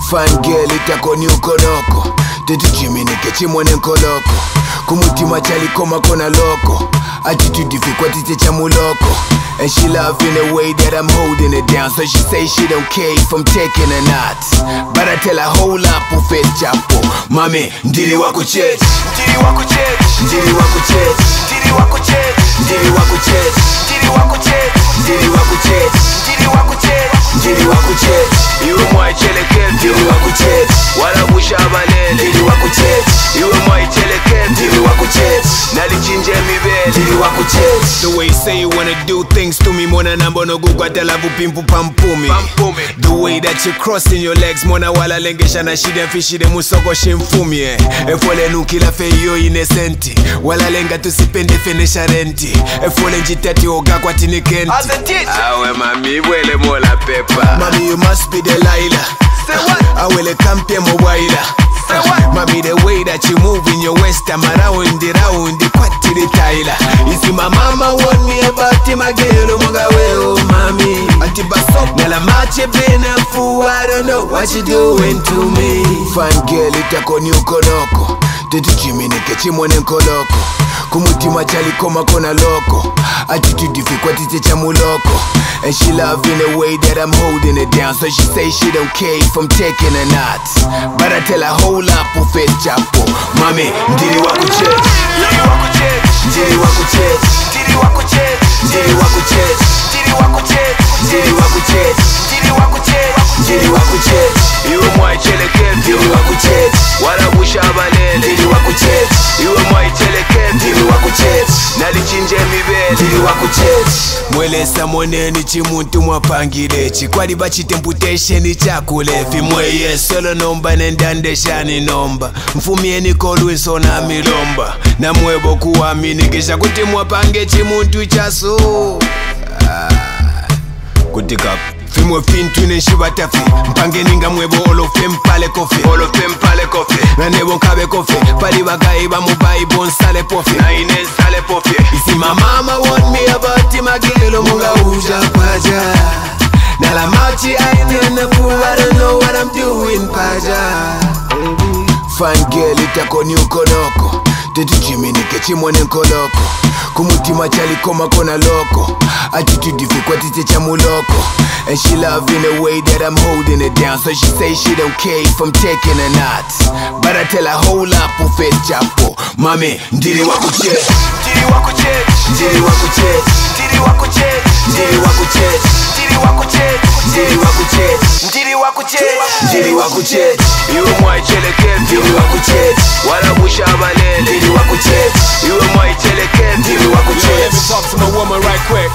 Fan girl itakoni ukoloko Tetu chiminike chimone nkoloko Kumutima chali koma kona loko Attitude ifikwati techa muloko And she love in the way that I'm holding it down. So she say she don't care if I'm taking a knot. But I tell her hold up ufet chapo Mami, ndiri wako church Ndiri wako church Ndiri wako church Ndiri wako church Ndiri wako church Ndiri wako church Ndiri wako church Ndiri wako church Ndiri wako church Iwe mwaichele ketu Ndiri wako church Wala busha balele Ndiri wako church Iwe mwaichele ketu Ndiri wako church Nalichinje mibele Ndiri wako church. The way you say you wanna do things to me Mona nambo no gukwatela vupimpu pampumi The way that you crossing your legs Mona wala lengesha na shide mfishide musoko shimfumi Efole nukila feyo inesenti Wala lenga tusipende fenesha renti Efole njitati oga kwa tinikenti Awe mami wele mola pepa Mami you must be Delilah. Say what? Awele kampye mowaila. Say what? Mami the way that you move in your waist I'm around the kwati the Tyler. You see my mama want me about my girl Munga weo mami Ati basok Nala mache bena fu I don't know what you doing to me. Fan girl itakoni ukoloko Tetu chiminike chimone nkoloko Kumutima chali koma kona loko Attitude ifikwati techa muloko And she love in the way that I'm holding it down. So she say she don't care if I'm taking a knot. But I tell her hold up ufet chapo Mami, ndiri wako church Ndiri wako church Ndiri wako church Ndiri wako church Ndiri wako church Ndiri wako church Ndiri wako church Ndiri wako church Ndiri wako church Iwe mwaichele ketu Ndiri wako church Wala busha balele Ndiri wako church Iwe mwaichele ketu Ndiri wako church Nalichinje mibele Ndiri wako church Mwelesa moneni chimuntu mwapangile Chikwali bachitemputesheni chakulefi Mweye solo nomba nendandeshani nomba Mfumieni kolwiso na milomba Na mwebo kuwamini kisha kuti mwapange chimuntu chaso Kutika Fimwe fintu neshibatafi Mpange ninga mwebo olofe mpale kofi Olofe mpale kofi Na nebo nkabe kofi Pali bagayi bamubayi bonsale pofi Na ines sale pofi You see my mama want me about my girl Munga uja paja Nala machi aine na fu I don't know what I'm doing paja. Fan girl itakoni ukoloko Tetu chiminike chimone nkoloko Kumutima chali koma kona loko Attitude ifikwati techa muloko And she love in the way that I'm holding it down. So she say she don't care if I'm taking a knot. But I tell her hold up ufet chapo Mami, ndiri wako church Ndiri wako church Ndiri wako church Ndiri wako church Ndiri wako church Ndiri wako church Ndiri wako church Ndiri wako church Ndiri wako church Iwe mwaichele ketu Ndiri wako church Wala busha balele Ndiri wako church Iwe mwaichele ketu Ndiri wako Let me church talk to my woman right quick.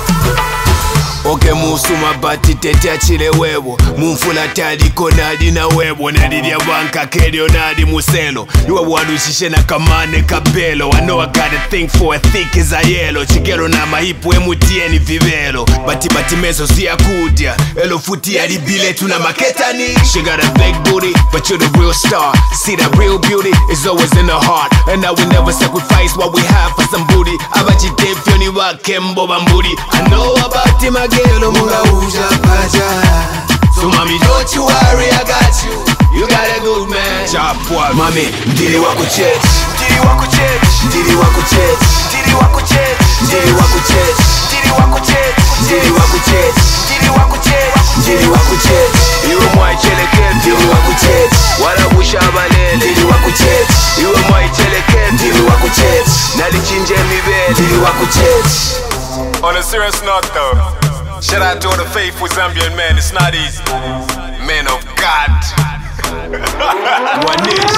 Okay, musuma bati tete achile webo Mumfula tadi konadi na webo Nadidia wanka kedio nadi muselo Yua walushishe na kamane kabelo I know I got a thing for a thick as a yellow Chigelo na mahipu emutieni vivelo Bati meso siya kudia Elo futi ya libile tuna maketani. She got a big booty, but you're the real star. See that real beauty is always in the heart. And I will never sacrifice what we have for some booty. Abachite fyoni wa kembo bamburi. I know about him agelo munga uja paja. So mommy don't you worry, I got you. You got a good man. Chop one. Mami, ndiri wako church Ndiri wako church Ndiri wako church Ndiri wako church Ndiri wako church Ndiri wako church Ndiri wako church Ndiri wako church Ndiri wako church Iwe mwaichele ketu Ndiri wako church Wala busha balele Ndiri wako church Iwe mwaichele ketu Ndiri wako church Nalichinje mibele Ndiri wako church. On a serious note though, shout out to all the faithful Zambian men, it's not easy. Men of God. Wanish.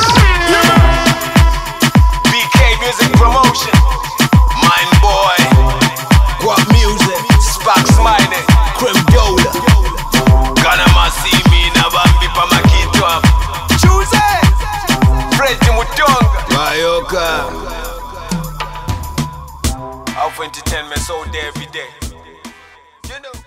BK Music Promotion Mind boy. Guap music. Spark Smiley Creme Dola. Gana masi mi na bambi pa makito hapa Choose Freddy Mutonga Mayoka. Out for entertainment all day every day. You know